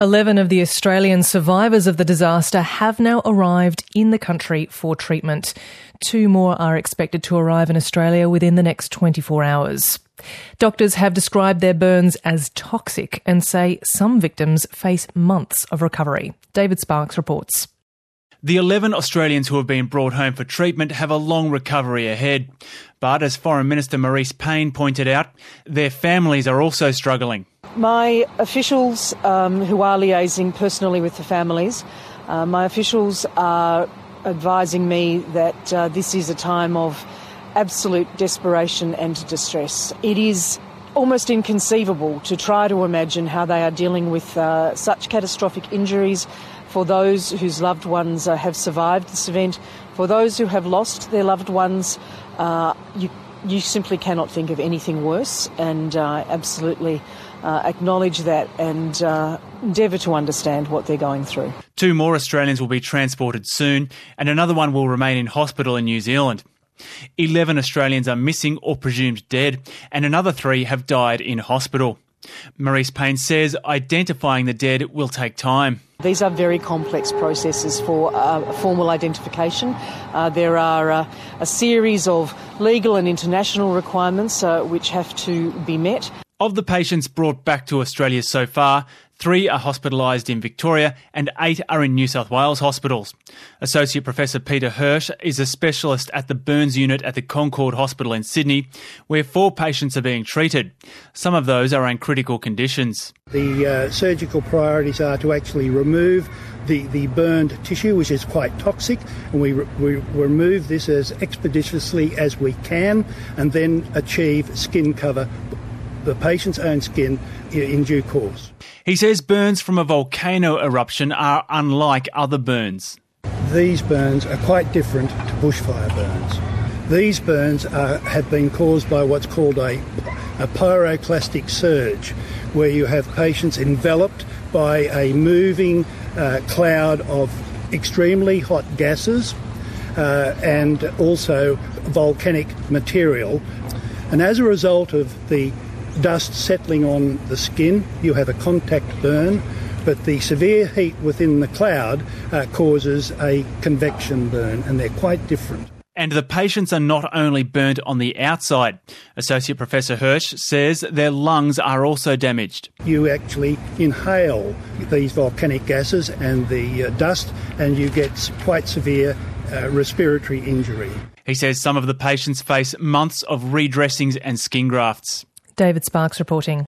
11 of the Australian survivors of the disaster have now arrived in the country for treatment. 2 more are expected to arrive in Australia within the next 24 hours. Doctors have described their burns as toxic and say some victims face months of recovery. David Sparks reports. The 11 Australians who have been brought home for treatment have a long recovery ahead. But as Foreign Minister Marise Payne pointed out, their families are also struggling. My officials who are liaising personally with the families, my officials are advising me that this is a time of absolute desperation and distress. It is almost inconceivable to try to imagine how they are dealing with such catastrophic injuries for those whose loved ones have survived this event. For those who have lost their loved ones, you simply cannot think of anything worse, and absolutely acknowledge that and endeavour to understand what they're going through. 2 more Australians will be transported soon, and another one will remain in hospital in New Zealand. 11 Australians are missing or presumed dead, and another 3 have died in hospital. Marise Payne says identifying the dead will take time. These are very complex processes for formal identification. There are a series of legal and international requirements which have to be met. Of the patients brought back to Australia so far, 3 are hospitalised in Victoria and 8 are in New South Wales hospitals. Associate Professor Peter Hirsch is a specialist at the burns unit at the Concord Hospital in Sydney, where 4 patients are being treated. Some of those are in critical conditions. The surgical priorities are to actually remove the burned tissue, which is quite toxic, and we remove this as expeditiously as we can, and then achieve skin cover, the patient's own skin, in due course. He says burns from a volcano eruption are unlike other burns. These burns are quite different to bushfire burns. These burns have been caused by what's called a pyroclastic surge, where you have patients enveloped by a moving cloud of extremely hot gases and also volcanic material. And as a result of the dust settling on the skin, you have a contact burn, but the severe heat within the cloud causes a convection burn, and they're quite different. And the patients are not only burnt on the outside. Associate Professor Hirsch says their lungs are also damaged. You actually inhale these volcanic gases and the dust, and you get quite severe respiratory injury. He says some of the patients face months of redressings and skin grafts. David Sparks reporting.